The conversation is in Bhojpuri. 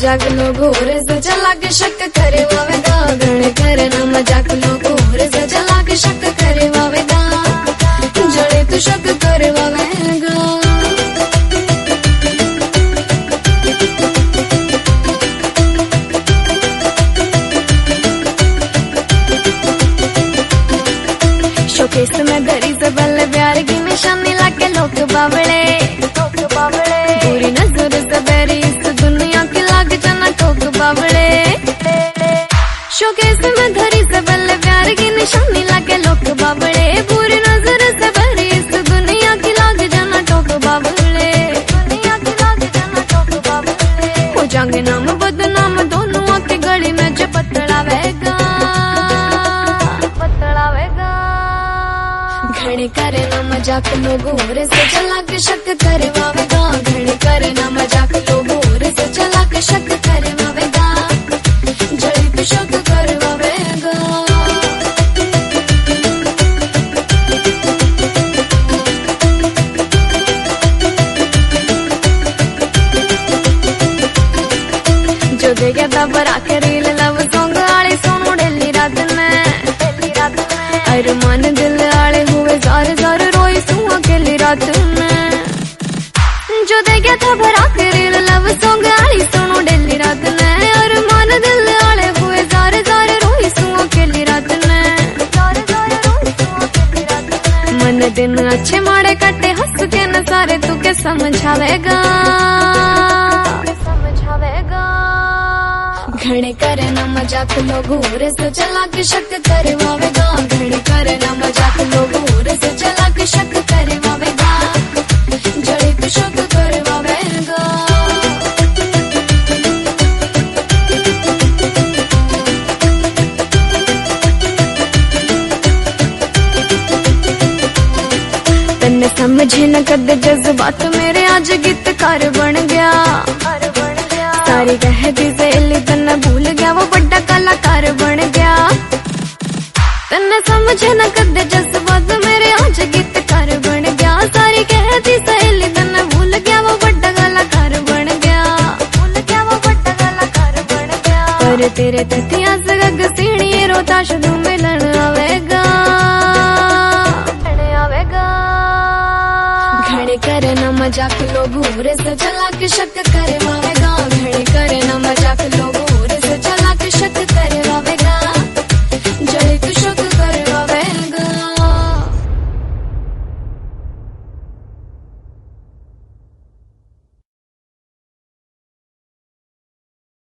मजाक लोग होरे से चला के शक करे वावेगा घणे करे ना मजाक लोग होरे से चला के शक करे वावेगा जड़े तू शक करे वावेगा शोकेस में धरी से बल्ले प्यार की निशानी लाके लोग बावड़े पूरी नजर से बेरी इस दुनिया की लाग जाना ठोक बावड़े शोकेस में धरी से बल्ले प्यार की निशानी लाके लोग बावड़े पूरी नजर से बेरी इस दुनिया की लाग जाना ठोक बावड़े हो जाएंगे नाम बदनाम दोनों आके गली में जो पतड़ावेगा घणे करे ना मजाक लोग होरे से चला के शक करे वावेगा घणे करे ना मजाक लोग होरे से चला के शक करे वावेगा जड़ी पे शक करे वावेगा जो दे गया था बरा के रील लव सॉन्ग आले सोनू डेली रात में अरमान दिल आले हुए जार जार रोई तू अकेली रात में जो दे गया था भरा के रील लव सॉन्ग आली सुनो डेली रात में अरमान दिल आले हुए जार जार रोई तू अकेली रात में मन दिन अच्छे माड़े कटे हंस के न सारे तू के समझावेगा घणे करे ना मजाक लोग होरे से चला के शक करे वावेगा घणे करे ना मजाक लोग होरे से चला के शक करे वावेगा जड़े पे शक करे वावेगा तन्ने समझे न कद जज्बात मेरे आज गीतकार बन गया सारी कहती सहेली तन्ने भूल गया वो बड़ा कलाकार बन गया तन्ने समझे न कद जज्बात मेरे आज गीतकार बन गया सारी कहती सहेली तन्ने भूल गया वो बड़ा कलाकार बन गया पर तेरे तथिया से गग सीढ़ी रोता शुरू मिलन आवेगा घणे करे ना मजाक लोग होरे से चला के शक करे